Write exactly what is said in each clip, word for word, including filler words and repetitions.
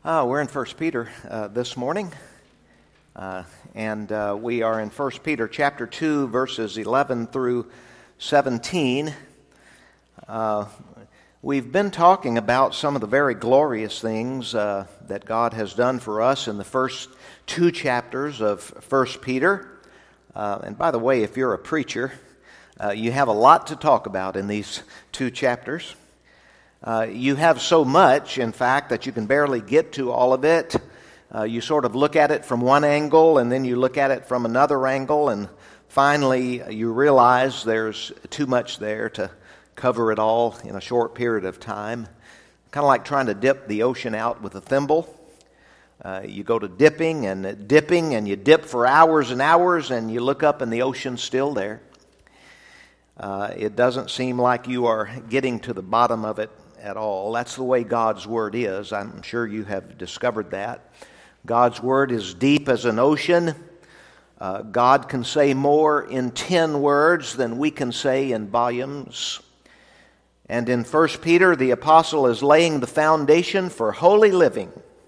Uh, we're in First Peter uh, this morning, uh, and uh, we are in First Peter chapter two, verses eleven through seventeen. Uh, we've been talking about some of the very glorious things uh, that God has done for us in the first two chapters of First Peter. Uh, and by the way, if you're a preacher, uh, you have a lot to talk about in these two chapters. Uh, you have so much, in fact, that you can barely get to all of it. Uh, you sort of look at it from one angle, and then you look at it from another angle, and finally you realize there's too much there to cover it all in a short period of time. Kind of like trying to dip the ocean out with a thimble. Uh, you go to dipping and dipping, and you dip for hours and hours, and you look up and the ocean's still there. Uh, it doesn't seem like you are getting to the bottom of it at all. That's the way God's Word is. I'm sure you have discovered that. God's Word is deep as an ocean. Uh, God can say more in ten words than we can say in volumes. And in First Peter, the apostle is laying the foundation for holy living.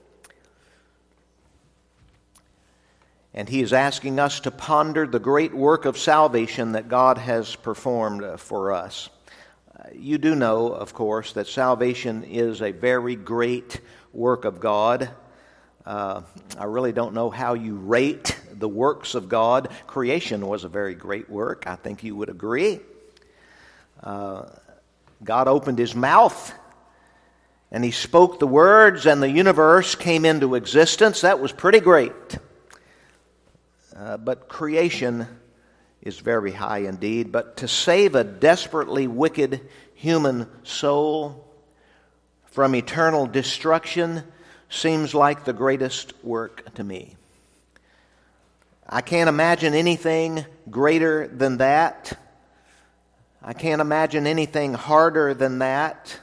And he is asking us to ponder the great work of salvation that God has performed for us. You do know, of course, that salvation is a very great work of God. Uh, I really don't know how you rate the works of God. Creation was a very great work. I think you would agree. Uh, God opened His mouth, and He spoke the words, and the universe came into existence. That was pretty great. Uh, but creation is very high indeed. But to save a desperately wicked human soul from eternal destruction seems like the greatest work to me. I can't imagine anything greater than that. I can't imagine anything harder than that.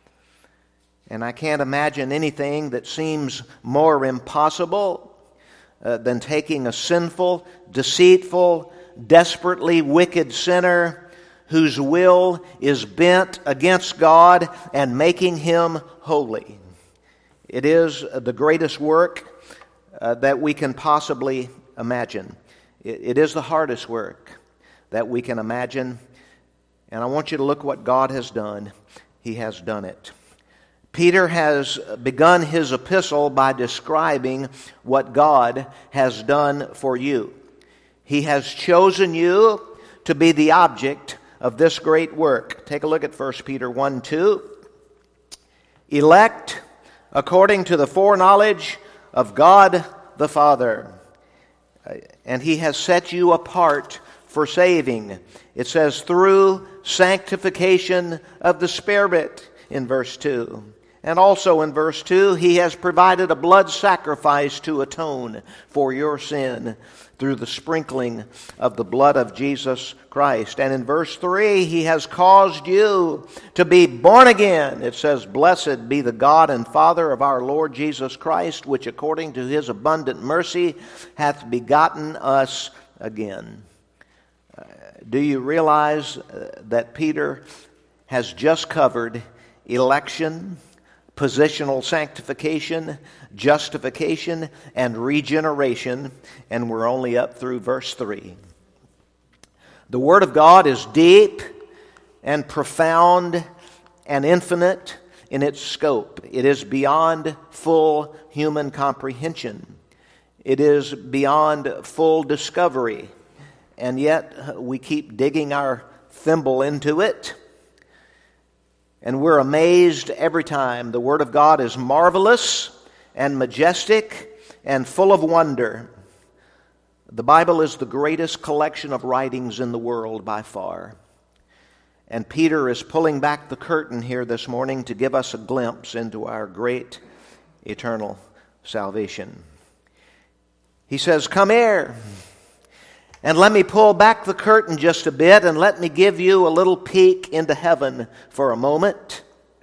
And I can't imagine anything that seems more impossible uh, than taking a sinful, deceitful, desperately wicked sinner whose will is bent against God and making him holy. It is the greatest work uh, that we can possibly imagine. It, it is the hardest work that we can imagine. And I want you to look what God has done. He has done it. Peter has begun his epistle by describing what God has done for you. He has chosen you to be the object of this great work. Take a look at First Peter one two. Elect according to the foreknowledge of God the Father. And He has set you apart for saving. It says through sanctification of the Spirit in verse two. And also in verse two, He has provided a blood sacrifice to atone for your sin through the sprinkling of the blood of Jesus Christ. And in verse three, He has caused you to be born again. It says, Blessed be the God and Father of our Lord Jesus Christ, which according to His abundant mercy hath begotten us again. Uh, do you realize uh, that Peter has just covered election, positional sanctification, justification, and regeneration, and we're only up through verse three. The Word of God is deep and profound and infinite in its scope. It is beyond full human comprehension. It is beyond full discovery, and yet we keep digging our thimble into it. And we're amazed every time. The Word of God is marvelous and majestic and full of wonder. The Bible is the greatest collection of writings in the world by far. And Peter is pulling back the curtain here this morning to give us a glimpse into our great eternal salvation. He says, Come here. And let me pull back the curtain just a bit and let me give you a little peek into heaven for a moment.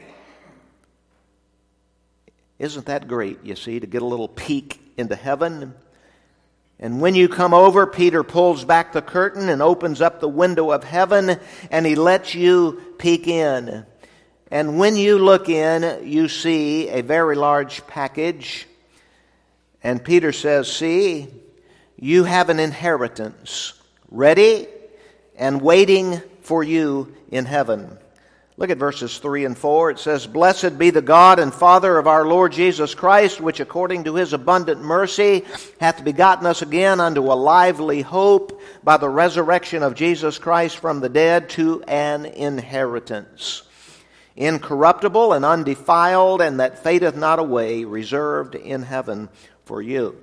Isn't that great, you see, to get a little peek into heaven? And when you come over, Peter pulls back the curtain and opens up the window of heaven, and he lets you peek in. And when you look in, you see a very large package. And Peter says, see, you have an inheritance ready and waiting for you in heaven. Look at verses three and four. It says, Blessed be the God and Father of our Lord Jesus Christ, which according to his abundant mercy hath begotten us again unto a lively hope by the resurrection of Jesus Christ from the dead to an inheritance, incorruptible and undefiled, and that fadeth not away, reserved in heaven for you.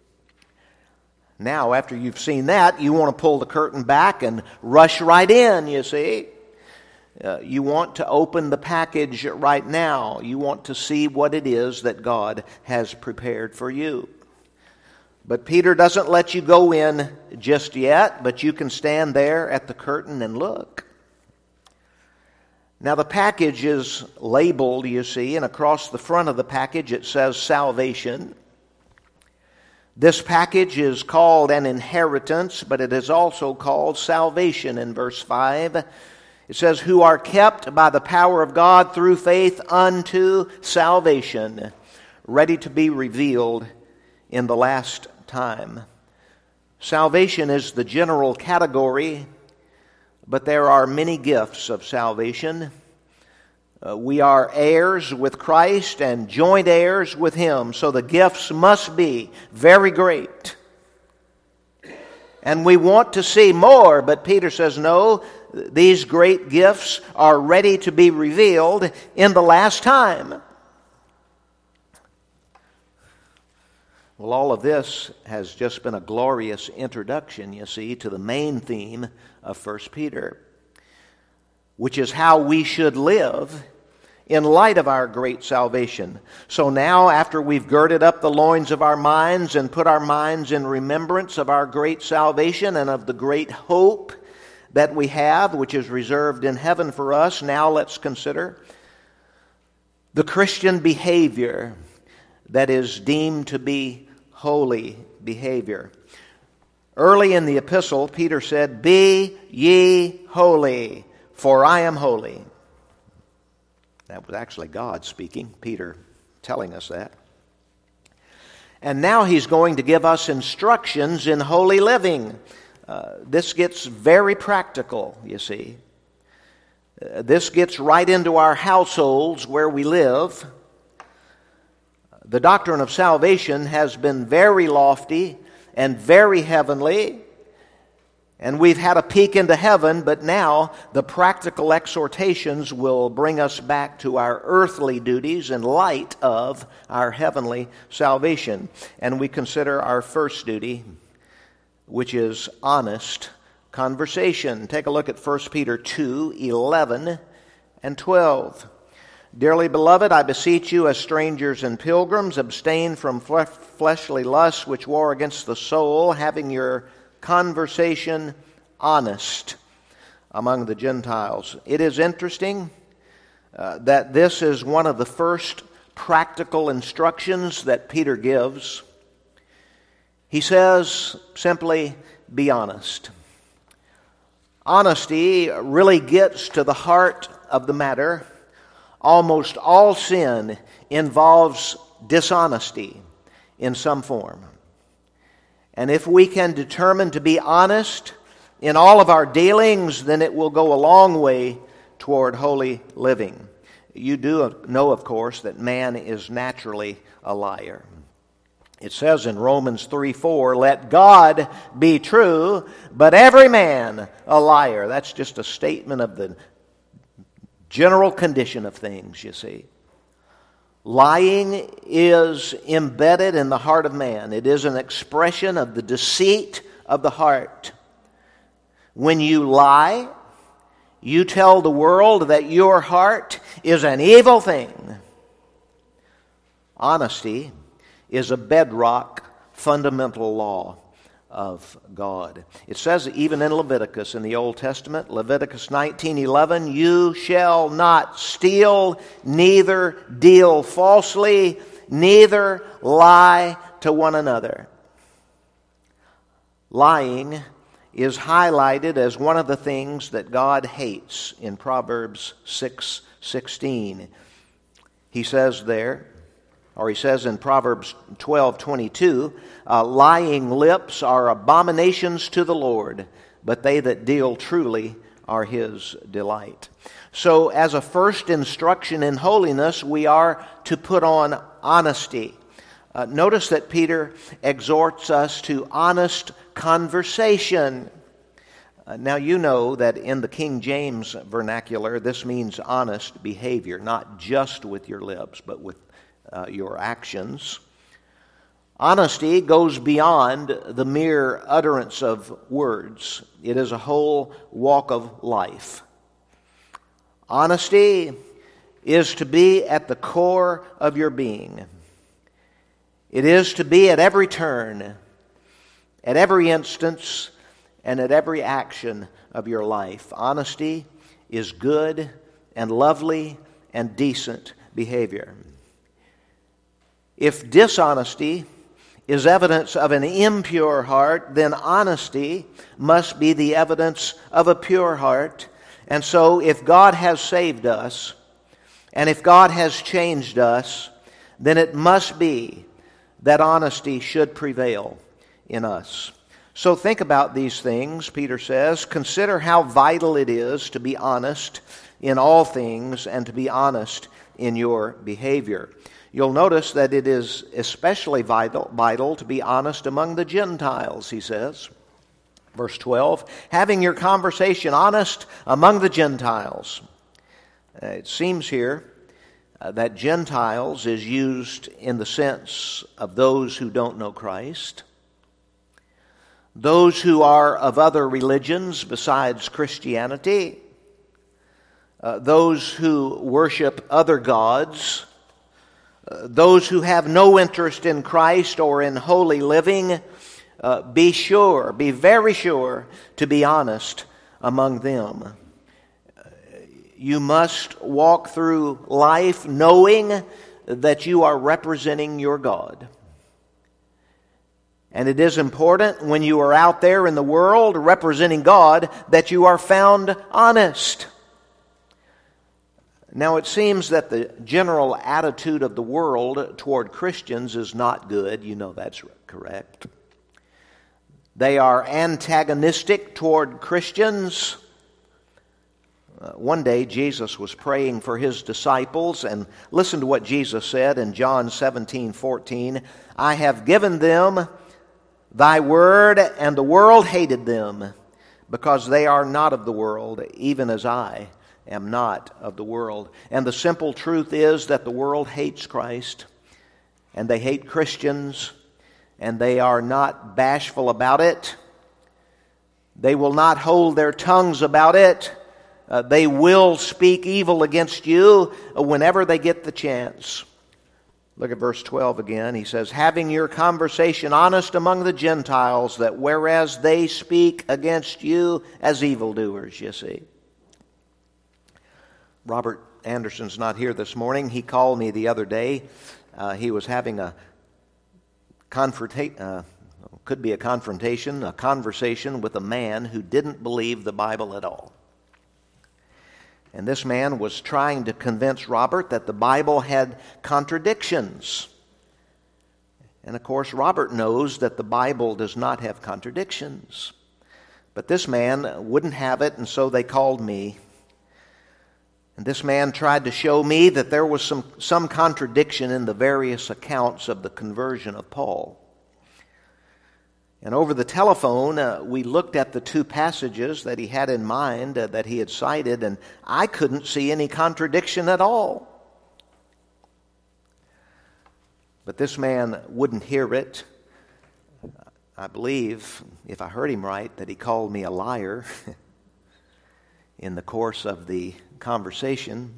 Now, after you've seen that, you want to pull the curtain back and rush right in, you see. Uh, you want to open the package right now. You want to see what it is that God has prepared for you. But Peter doesn't let you go in just yet, but you can stand there at the curtain and look. Now the package is labeled, you see, and across the front of the package it says salvation. This package is called an inheritance, but it is also called salvation in verse five. It says, who are kept by the power of God through faith unto salvation, ready to be revealed in the last time. Salvation is the general category, but there are many gifts of salvation. Uh, we are heirs with Christ and joint heirs with Him, so the gifts must be very great. And we want to see more, but Peter says, no, these great gifts are ready to be revealed in the last time. Well, all of this has just been a glorious introduction, you see, to the main theme of First Peter, which is how we should live in light of our great salvation. So now, after we've girded up the loins of our minds and put our minds in remembrance of our great salvation and of the great hope that we have, which is reserved in heaven for us, now let's consider the Christian behavior that is deemed to be holy behavior. Early in the epistle, Peter said, Be ye holy, for I am holy. That was actually God speaking, Peter telling us that. And now he's going to give us instructions in holy living. Uh, this gets very practical, you see. Uh, this gets right into our households where we live. The doctrine of salvation has been very lofty and very heavenly. And we've had a peek into heaven, but now the practical exhortations will bring us back to our earthly duties in light of our heavenly salvation. And we consider our first duty, which is honest conversation. Take a look at First Peter two, eleven and twelve. Dearly beloved, I beseech you as strangers and pilgrims, abstain from fleshly lusts which war against the soul, having your conversation honest among the Gentiles. It is interesting uh, that this is one of the first practical instructions that Peter gives. He says simply, be honest. Honesty really gets to the heart of the matter. Almost all sin involves dishonesty in some form. And if we can determine to be honest in all of our dealings, then it will go a long way toward holy living. You do know, of course, that man is naturally a liar. It says in Romans three four, let God be true, but every man a liar. That's just a statement of the general condition of things, you see. Lying is embedded in the heart of man. It is an expression of the deceit of the heart. When you lie, you tell the world that your heart is an evil thing. Honesty is a bedrock, fundamental law of God. It says even in Leviticus in the Old Testament, Leviticus nineteen eleven, you shall not steal, neither deal falsely, neither lie to one another. Lying is highlighted as one of the things that God hates in Proverbs six sixteen. He says there, or he says in Proverbs twelve twenty-two, uh, lying lips are abominations to the Lord, but they that deal truly are His delight. So as a first instruction in holiness, we are to put on honesty. Uh, notice that Peter exhorts us to honest conversation. Uh, now you know that in the King James vernacular, this means honest behavior, not just with your lips, but with uh, your actions. Honesty goes beyond the mere utterance of words. It is a whole walk of life. Honesty is to be at the core of your being. It is to be at every turn, at every instance, and at every action of your life. Honesty is good and lovely and decent behavior. If dishonesty is evidence of an impure heart, then honesty must be the evidence of a pure heart. And so if God has saved us, and if God has changed us, then it must be that honesty should prevail in us. So think about these things, Peter says. Consider how vital it is to be honest in all things and to be honest in your behavior. You'll notice that it is especially vital, vital to be honest among the Gentiles, he says. Verse twelve, having your conversation honest among the Gentiles. Uh, it seems here uh, that Gentiles is used in the sense of those who don't know Christ, those who are of other religions besides Christianity, uh, those who worship other gods, uh, those who have no interest in Christ or in holy living. Uh, be sure, be very sure to be honest among them. You must walk through life knowing that you are representing your God. And it is important when you are out there in the world representing God that you are found honest. Now it seems that the general attitude of the world toward Christians is not good. You know that's correct. They are antagonistic toward Christians. Uh, one day Jesus was praying for His disciples, and listen to what Jesus said in John seventeen fourteen. I have given them Thy word, and the world hated them, because they are not of the world, even as I am not of the world. And the simple truth is that the world hates Christ, and they hate Christians, and they are not bashful about it. They will not hold their tongues about it. Uh, they will speak evil against you whenever they get the chance. Look at verse twelve again. He says, having your conversation honest among the Gentiles, that whereas they speak against you as evildoers, you see. Robert Anderson's not here this morning. He called me the other day. Uh, he was having a confrontation, uh, could be a confrontation, a conversation with a man who didn't believe the Bible at all. And this man was trying to convince Robert that the Bible had contradictions. And of course, Robert knows that the Bible does not have contradictions. But this man wouldn't have it, and so they called me. And this man tried to show me that there was some, some contradiction in the various accounts of the conversion of Paul. And over the telephone, uh, we looked at the two passages that he had in mind, uh, that he had cited, and I couldn't see any contradiction at all. But this man wouldn't hear it. I believe, if I heard him right, that he called me a liar in the course of the conversation.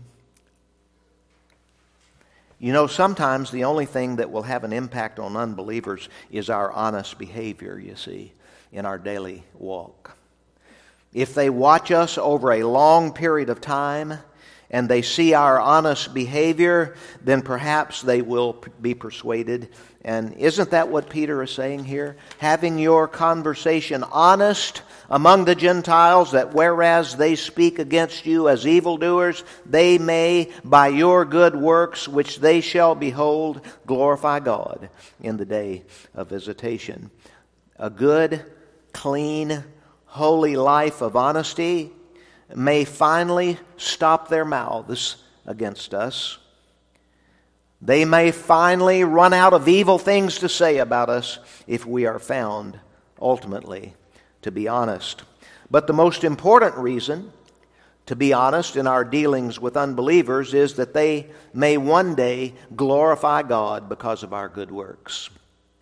You know, sometimes the only thing that will have an impact on unbelievers is our honest behavior, you see, in our daily walk. If they watch us over a long period of time and they see our honest behavior, then perhaps they will be persuaded. And isn't that what Peter is saying here? Having your conversation honest among the Gentiles, that whereas they speak against you as evildoers, they may, by your good works, which they shall behold, glorify God in the day of visitation. A good, clean, holy life of honesty may finally stop their mouths against us. They may finally run out of evil things to say about us if we are found ultimately to be honest. But the most important reason to be honest in our dealings with unbelievers is that they may one day glorify God because of our good works.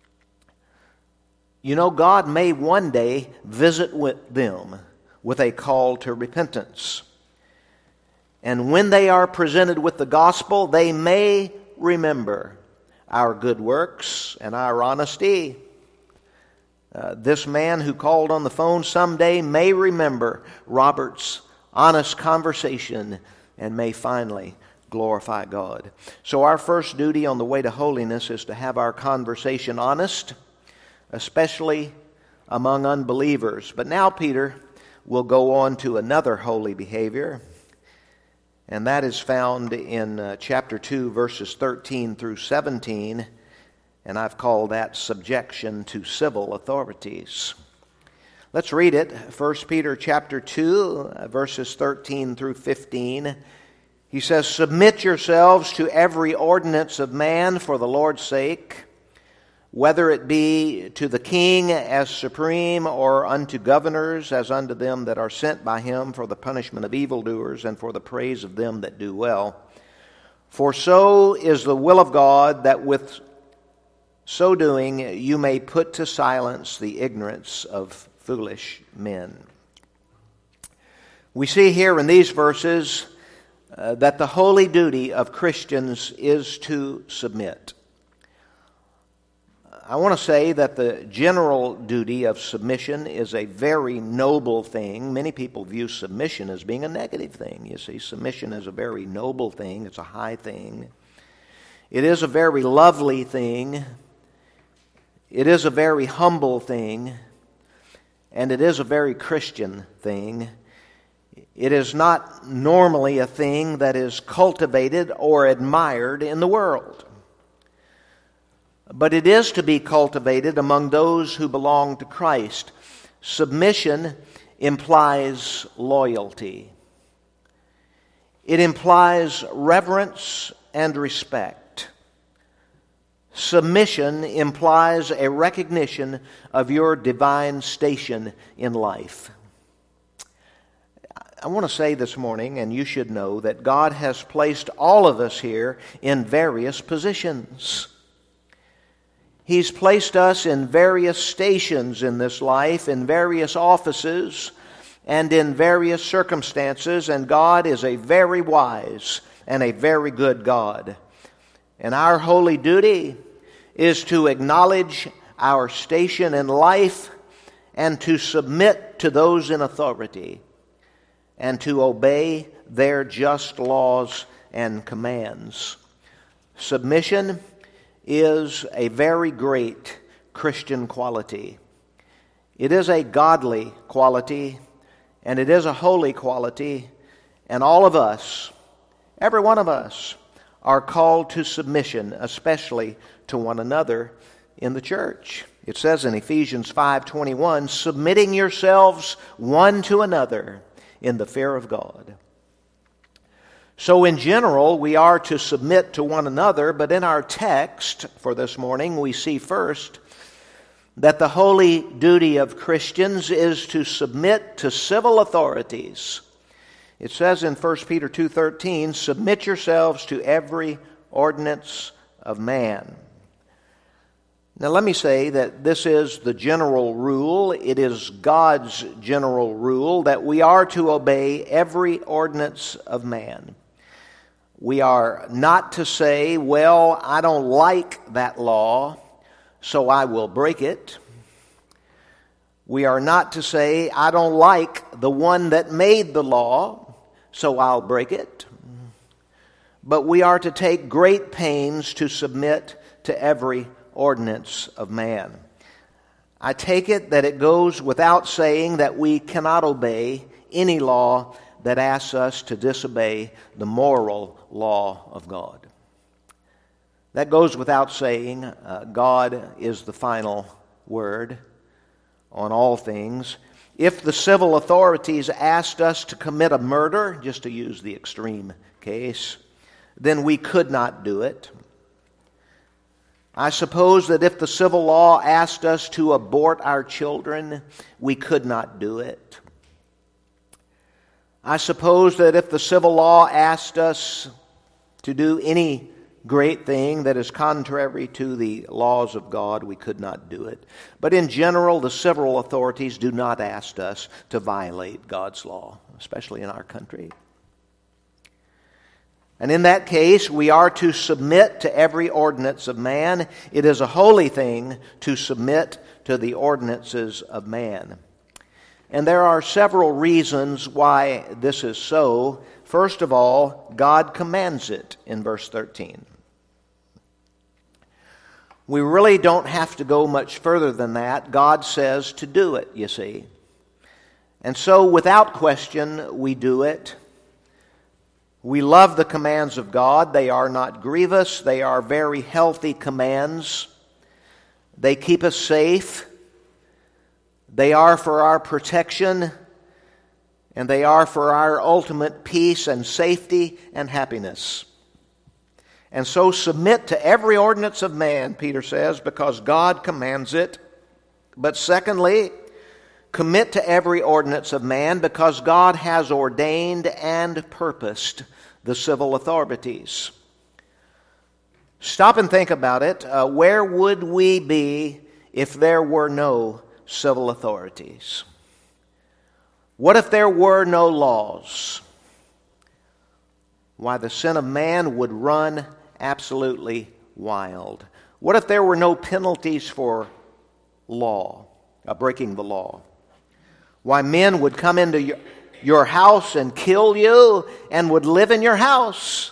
You know, God may one day visit with them with a call to repentance. And when they are presented with the gospel, they may remember our good works and our honesty. Uh, this man who called on the phone someday may remember Robert's honest conversation and may finally glorify God. So our first duty on the way to holiness is to have our conversation honest, especially among unbelievers. But now Peter will go on to another holy behavior, and that is found in uh, chapter two, verses thirteen through seventeen, and I've called that subjection to civil authorities. Let's read it. First Peter chapter two, verses thirteen through fifteen. He says, "Submit yourselves to every ordinance of man for the Lord's sake, whether it be to the king as supreme, or unto governors as unto them that are sent by him for the punishment of evildoers and for the praise of them that do well. For so is the will of God, that with so doing you may put to silence the ignorance of foolish men." We see here in these verses uh, that the holy duty of Christians is to submit. I want to say that the general duty of submission is a very noble thing. Many people view submission as being a negative thing. You see, submission is a very noble thing. It's a high thing. It is a very lovely thing. It is a very humble thing. And it is a very Christian thing. It is not normally a thing that is cultivated or admired in the world. But it is to be cultivated among those who belong to Christ. Submission implies loyalty. It implies reverence and respect. Submission implies a recognition of your divine station in life. I want to say this morning, and you should know, that God has placed all of us here in various positions. He's placed us in various stations in this life, in various offices, and in various circumstances, and God is a very wise and a very good God. And our holy duty is to acknowledge our station in life and to submit to those in authority and to obey their just laws and commands. Submission is a very great Christian quality. It is a godly quality, and it is a holy quality, and all of us, every one of us, are called to submission, especially to one another in the church. It says in Ephesians five twenty-one, "Submitting yourselves one to another in the fear of God." So in general, we are to submit to one another, but in our text for this morning, we see first that the holy duty of Christians is to submit to civil authorities. It says in First Peter two thirteen, "Submit yourselves to every ordinance of man." Now let me say that this is the general rule. It is God's general rule that we are to obey every ordinance of man. We are not to say, well, I don't like that law, so I will break it. We are not to say, I don't like the one that made the law, so I'll break it. but we are to take great pains to submit to every ordinance of man. I take it that it goes without saying that we cannot obey any law that asks us to disobey the moral law of God. That goes without saying. Uh, God is the final word on all things. If the civil authorities asked us to commit a murder, just to use the extreme case, then we could not do it. I suppose that if the civil law asked us to abort our children, we could not do it. I suppose that if the civil law asked us to do any great thing that is contrary to the laws of God, we could not do it. But in general, the civil authorities do not ask us to violate God's law, especially in our country. And in that case, we are to submit to every ordinance of man. It is a holy thing to submit to the ordinances of man. And there are several reasons why this is so. First of all, God commands it in verse thirteen. We really don't have to go much further than that. God says to do it, you see. And so, without question, we do it. We love the commands of God. They are not grievous. They are very healthy commands. They keep us safe. They are for our protection. And they are for our ultimate peace and safety and happiness. And so submit to every ordinance of man, Peter says, because God commands it. But secondly, commit to every ordinance of man because God has ordained and purposed the civil authorities. Stop and think about it. Uh, where would we be if there were no civil authorities? What if there were no laws? Why, the sin of man would run absolutely wild. What if there were no penalties for law, uh, breaking the law? Why, men would come into your, your house and kill you and would live in your house.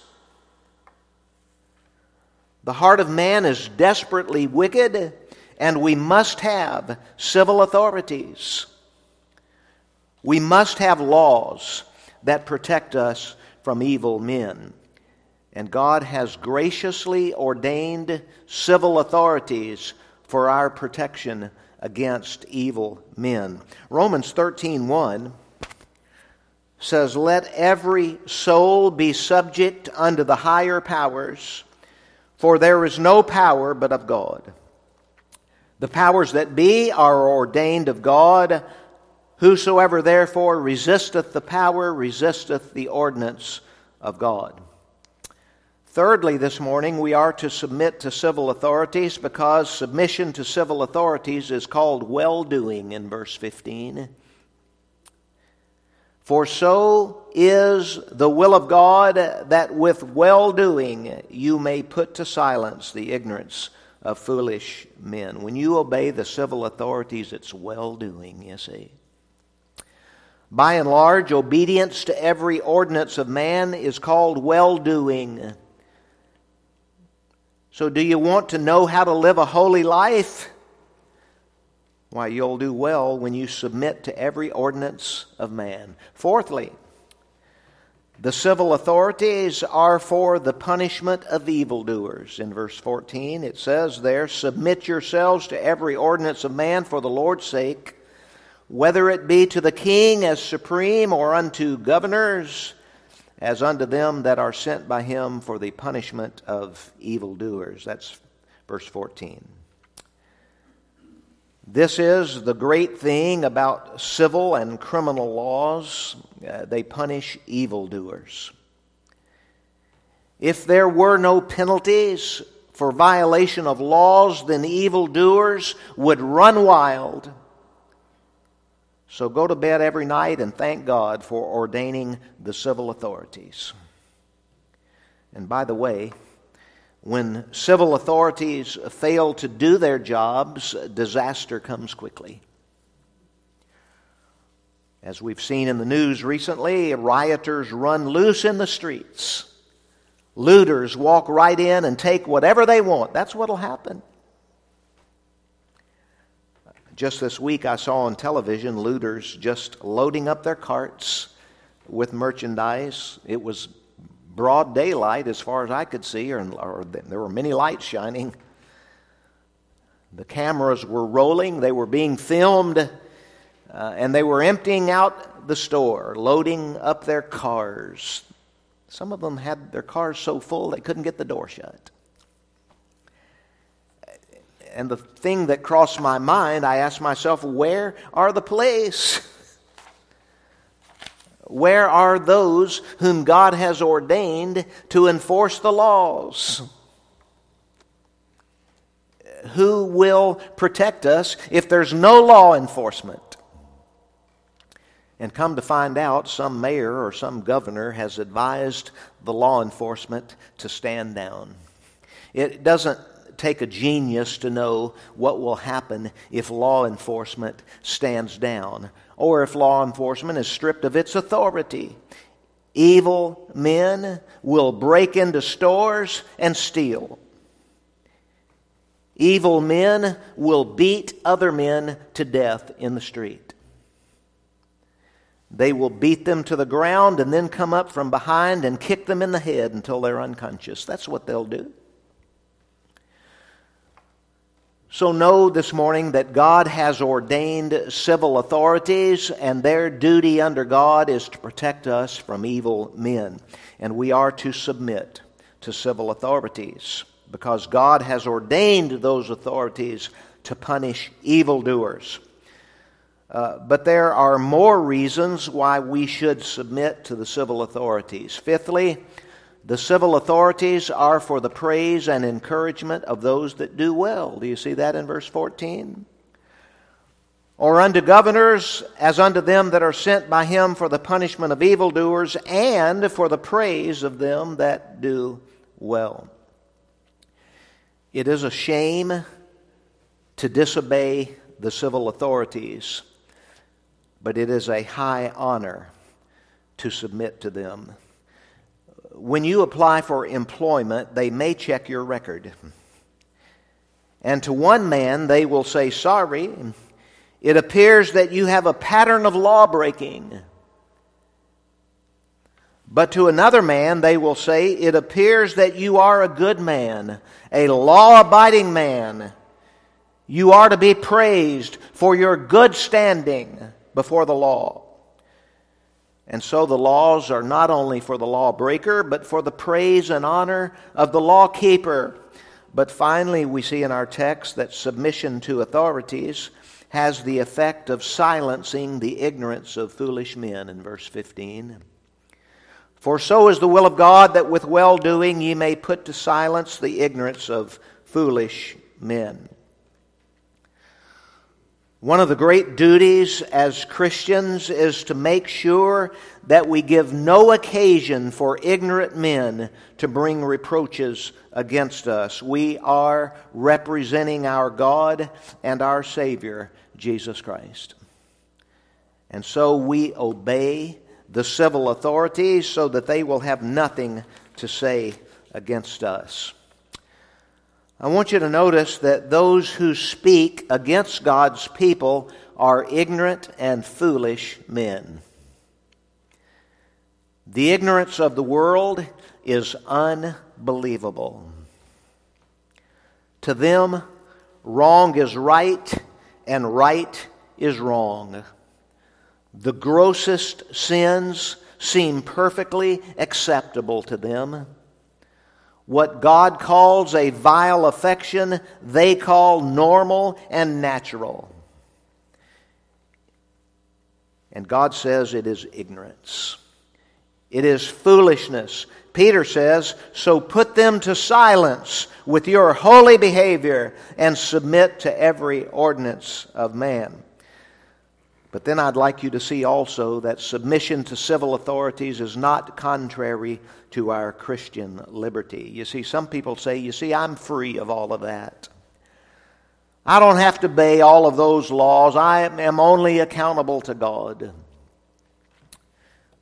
The heart of man is desperately wicked, and we must have civil authorities. We must have laws that protect us from evil men. And God has graciously ordained civil authorities for our protection against evil men. Romans thirteen one says, "Let every soul be subject unto the higher powers, for there is no power but of God. The powers that be are ordained of God. Whosoever therefore resisteth the power resisteth the ordinance of God." Thirdly, this morning, we are to submit to civil authorities because submission to civil authorities is called well-doing in verse fifteen. "For so is the will of God, that with well-doing you may put to silence the ignorance of foolish men." When you obey the civil authorities, it's well-doing, you see. By and large, obedience to every ordinance of man is called well-doing. So do you want to know how to live a holy life? Why, you'll do well when you submit to every ordinance of man. Fourthly, the civil authorities are for the punishment of evildoers. In verse fourteen, it says there, "Submit yourselves to every ordinance of man for the Lord's sake, whether it be to the king as supreme, or unto governors, as unto them that are sent by him for the punishment of evildoers." That's verse fourteen. This is the great thing about civil and criminal laws. Uh, they punish evildoers. If there were no penalties for violation of laws, then evildoers would run wild. So go to bed every night and thank God for ordaining the civil authorities. And by the way, when civil authorities fail to do their jobs, disaster comes quickly. As we've seen in the news recently, rioters run loose in the streets. looters walk right in and take whatever they want. That's what will happen. Just this week I saw on television looters just loading up their carts with merchandise. It was broad daylight as far as I could see, or, or there were many lights shining. The cameras were rolling, they were being filmed, uh, and they were emptying out the store, loading up their cars. Some of them had their cars so full they couldn't get the door shut. And the thing that crossed my mind, I asked myself, where are the police? Where are those whom God has ordained to enforce the laws? Who will protect us if there's no law enforcement? And come to find out, some mayor or some governor has advised the law enforcement to stand down. It doesn't take a genius to know what will happen if law enforcement stands down, or if law enforcement is stripped of its authority. Evil men will break into stores and steal. Evil men will beat other men to death in the street. They will beat them to the ground and then come up from behind and kick them in the head until they're unconscious. That's what they'll do. So know this morning that God has ordained civil authorities, and their duty under God is to protect us from evil men. And we are to submit to civil authorities because God has ordained those authorities to punish evildoers. Uh, but there are more reasons why we should submit to the civil authorities. Fifthly, the civil authorities are for the praise and encouragement of those that do well. Do you see that in verse fourteen? Or unto governors, as unto them that are sent by him for the punishment of evildoers, and for the praise of them that do well. It is a shame to disobey the civil authorities, but it is a high honor to submit to them. When you apply for employment, they may check your record. And to one man, they will say, sorry, it appears that you have a pattern of law breaking. But to another man, they will say, it appears that you are a good man, a law-abiding man. You are to be praised for your good standing before the law. And so the laws are not only for the lawbreaker, but for the praise and honor of the lawkeeper. But finally, we see in our text that submission to authorities has the effect of silencing the ignorance of foolish men in verse fifteen. For so is the will of God, that with well-doing ye may put to silence the ignorance of foolish men. One of the great duties as Christians is to make sure that we give no occasion for ignorant men to bring reproaches against us. We are representing our God and our Savior, Jesus Christ. And so we obey the civil authorities so that they will have nothing to say against us. I want you to notice that those who speak against God's people are ignorant and foolish men. The ignorance of the world is unbelievable. To them, wrong is right and right is wrong. The grossest sins seem perfectly acceptable to them. What God calls a vile affection, they call normal and natural. And God says it is ignorance. It is foolishness. Peter says, so put them to silence with your holy behavior and submit to every ordinance of man. But then I'd like you to see also that submission to civil authorities is not contrary to our Christian liberty. You see, some people say, you see, I'm free of all of that. I don't have to obey all of those laws. I am only accountable to God.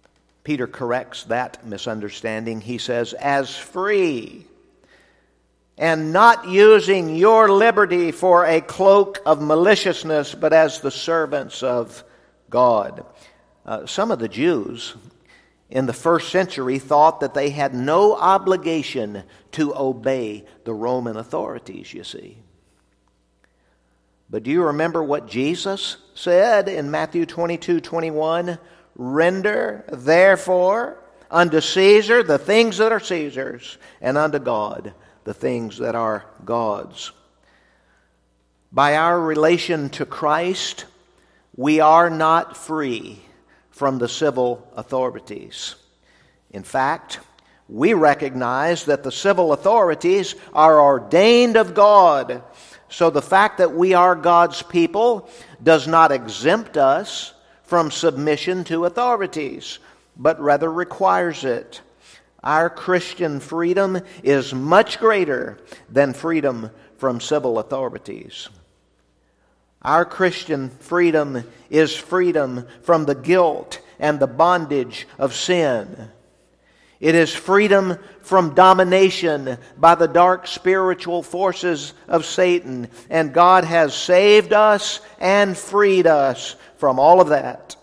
Peter corrects that misunderstanding. He says, as free, and not using your liberty for a cloak of maliciousness, but as the servants of God. Uh, some of the Jews in the first century thought that they had no obligation to obey the Roman authorities, you see. But do you remember what Jesus said in Matthew twenty-two twenty-one? Render, therefore, unto Caesar the things that are Caesar's, and unto God the things that are God's. By our relation to Christ, we are not free from the civil authorities. In fact, we recognize that the civil authorities are ordained of God. So the fact that we are God's people does not exempt us from submission to authorities, but rather requires it. Our Christian freedom is much greater than freedom from civil authorities. Our Christian freedom is freedom from the guilt and the bondage of sin. It is freedom from domination by the dark spiritual forces of Satan. And God has saved us and freed us from all of that.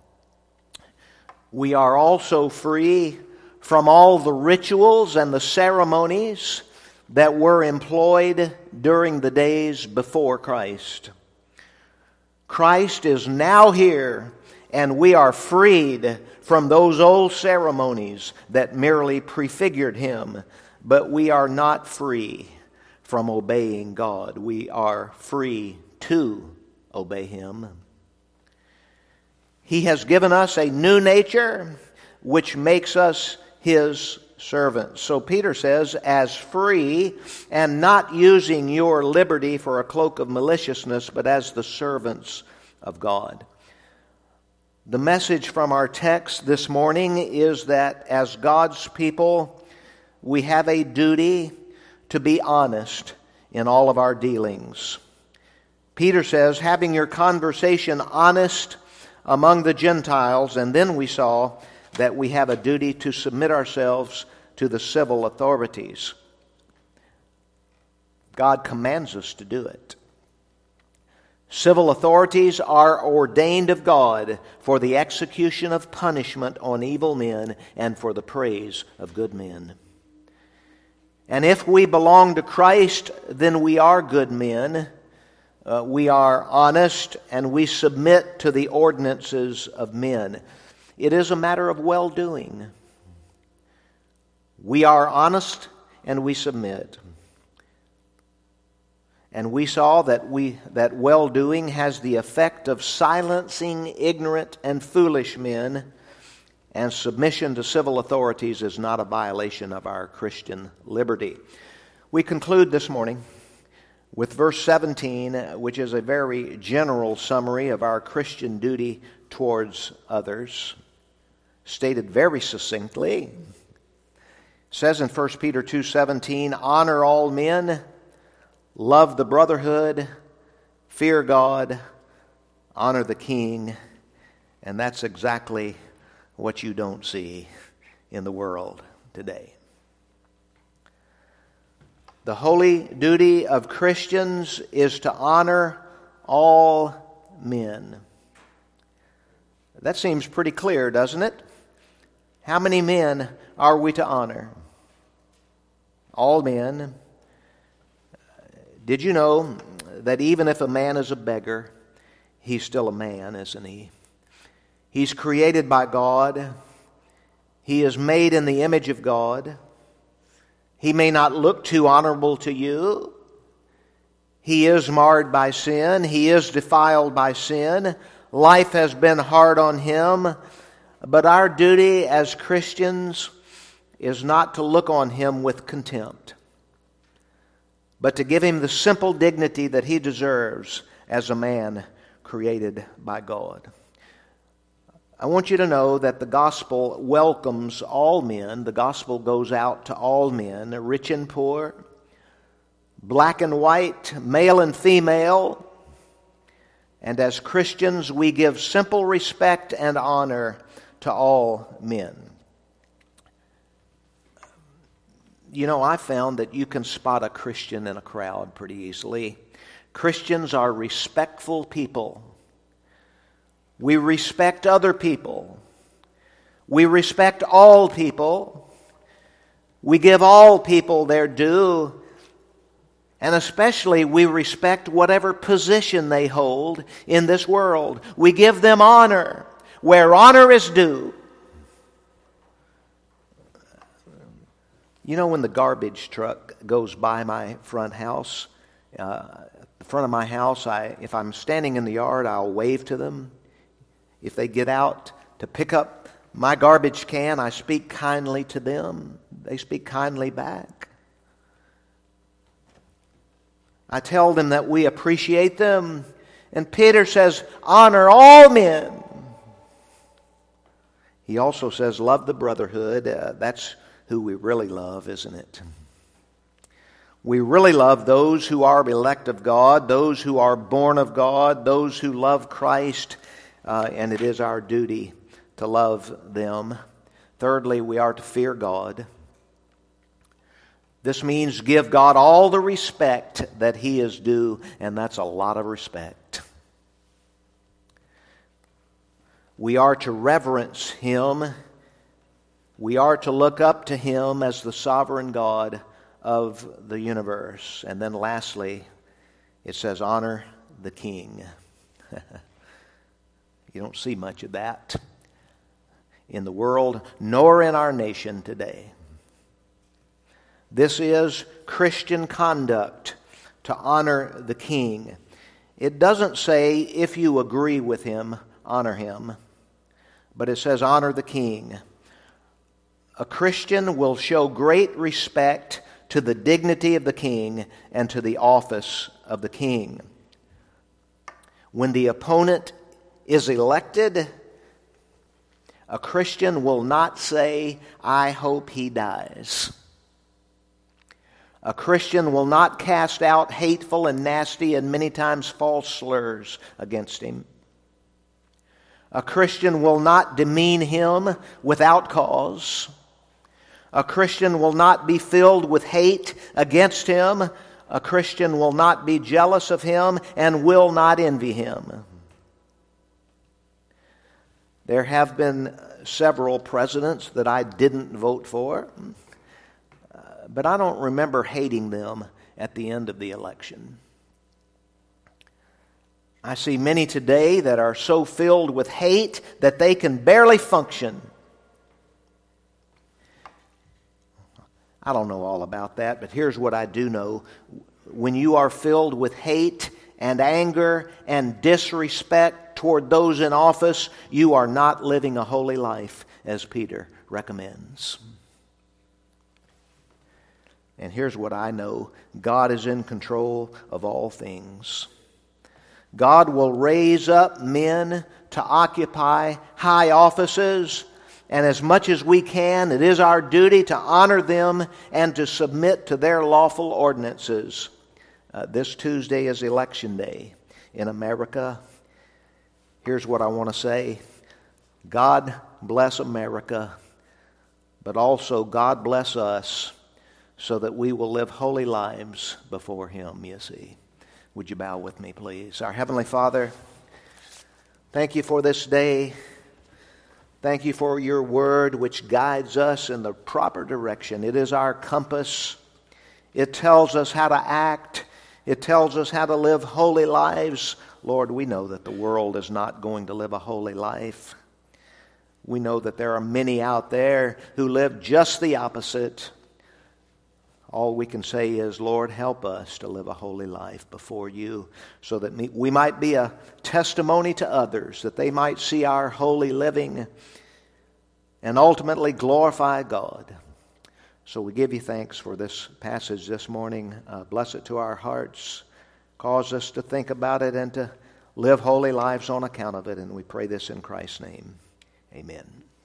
We are also free from all the rituals and the ceremonies that were employed during the days before Christ. Christ is now here, and we are freed from those old ceremonies that merely prefigured Him. But we are not free from obeying God. We are free to obey Him. He has given us a new nature, which makes us His servants. So Peter says, as free, and not using your liberty for a cloak of maliciousness, but as the servants of God. The message from our text this morning is that as God's people, we have a duty to be honest in all of our dealings. Peter says, having your conversation honest among the Gentiles, and then we saw that we have a duty to submit ourselves to the civil authorities. God commands us to do it. Civil authorities are ordained of God for the execution of punishment on evil men and for the praise of good men. And if we belong to Christ, then we are good men. Uh, we are honest, and we submit to the ordinances of men. It is a matter of well-doing. We are honest, and we submit. And we saw that we that well-doing has the effect of silencing ignorant and foolish men, and submission to civil authorities is not a violation of our Christian liberty. We conclude this morning with verse seventeen, which is a very general summary of our Christian duty towards others, stated very succinctly. It says in First Peter two seventeen, honor all men, love the brotherhood, fear God, honor the king. And that's exactly what you don't see in the world today. The holy duty of Christians is to honor all men. That seems pretty clear, doesn't it? How many men are we to honor? All men. Did you know that even if a man is a beggar, he's still a man, isn't he? He's created by God. He is made in the image of God. He may not look too honorable to you. He is marred by sin. He is defiled by sin. Life has been hard on him. But our duty as Christians is not to look on him with contempt, but to give him the simple dignity that he deserves as a man created by God. I want you to know that the gospel welcomes all men. The gospel goes out to all men, rich and poor, black and white, male and female. And as Christians, we give simple respect and honor to all men. You know, I found that you can spot a Christian in a crowd pretty easily. Christians are respectful people. We respect other people. We respect all people. We give all people their due. And especially we respect whatever position they hold in this world. We give them honor where honor is due. You know, when the garbage truck goes by my front house, uh, the front of my house, I, if I'm standing in the yard, I'll wave to them. If they get out to pick up my garbage can, I speak kindly to them. They speak kindly back. I tell them that we appreciate them. And Peter says, honor all men. He also says, love the brotherhood. Uh, that's who we really love, isn't it? We really love those who are elect of God, those who are born of God, those who love Christ, uh, and it is our duty to love them. Thirdly, we are to fear God. This means give God all the respect that He is due, and that's a lot of respect. We are to reverence Him. We are to look up to Him as the sovereign God of the universe. And then lastly, it says, honor the King. You don't see much of that in the world, nor in our nation today. This is Christian conduct, to honor the King. It doesn't say, if you agree with him, honor him. But it says, honor the King. A Christian will show great respect to the dignity of the king and to the office of the king. When the opponent is elected, a Christian will not say, I hope he dies. A Christian will not cast out hateful and nasty and many times false slurs against him. A Christian will not demean him without cause. A Christian will not be filled with hate against him. A Christian will not be jealous of him and will not envy him. There have been several presidents that I didn't vote for, uh, but I don't remember hating them at the end of the election. I see many today that are so filled with hate that they can barely function. I don't know all about that, but here's what I do know. When you are filled with hate and anger and disrespect toward those in office, you are not living a holy life, as Peter recommends. And here's what I know. God is in control of all things. God will raise up men to occupy high offices, and as much as we can, it is our duty to honor them and to submit to their lawful ordinances. Uh, this Tuesday is election day in America. Here's what I want to say. God bless America, but also God bless us so that we will live holy lives before Him, you see. Would you bow with me, please? Our Heavenly Father, thank you for this day. Thank you for your word which guides us in the proper direction. It is our compass. It tells us how to act. It tells us how to live holy lives. Lord, we know that the world is not going to live a holy life. We know that there are many out there who live just the opposite. All we can say is, Lord, help us to live a holy life before you so that we might be a testimony to others, that they might see our holy living and ultimately glorify God. So we give you thanks for this passage this morning. Uh, bless it to our hearts. Cause us to think about it and to live holy lives on account of it. And we pray this in Christ's name. Amen.